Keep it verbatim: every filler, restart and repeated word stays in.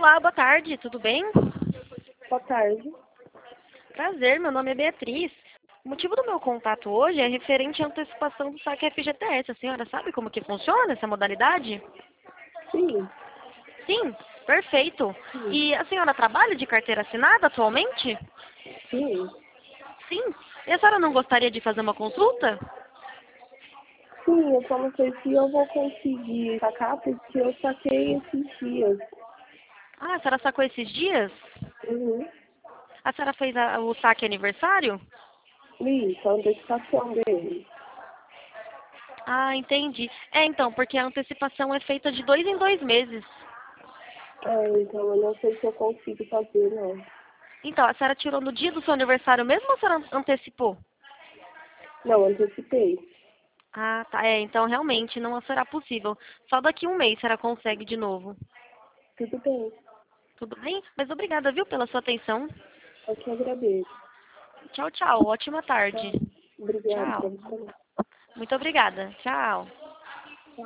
Olá, boa tarde, tudo bem? Boa tarde. Prazer, meu nome é Beatriz. O motivo do meu contato hoje é referente à antecipação do saque F G T S. A senhora sabe como que funciona essa modalidade? Sim, Sim, perfeito. sim, E a senhora trabalha de carteira assinada atualmente? sim. Sim. E a senhora não gostaria de fazer uma consulta? Sim, eu só não sei se eu vou conseguir sacar porque eu saquei esses dias. Ah, a senhora sacou esses dias? Uhum. A senhora fez a- o saque aniversário? Isso, a antecipação dele. Ah, entendi. É, então, porque a antecipação é feita de dois em dois meses. É, então eu não sei se eu consigo fazer, não. Então, a senhora tirou no dia do seu aniversário mesmo ou a senhora antecipou? Não, antecipei. Ah, tá. É, então realmente não será possível. Só daqui a um mês a senhora consegue de novo. Tudo bem. Tudo bem? Mas obrigada, viu, pela sua atenção. Eu que agradeço. Tchau, tchau. Ótima tarde. Tchau. Obrigada pra Tchau. você. Muito obrigada. Tchau.